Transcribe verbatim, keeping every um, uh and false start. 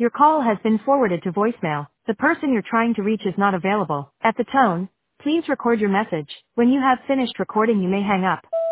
Your call has been forwarded to voicemail. The person you're trying to reach is not available. At the tone, please record your message. When you have finished recording, you may hang up.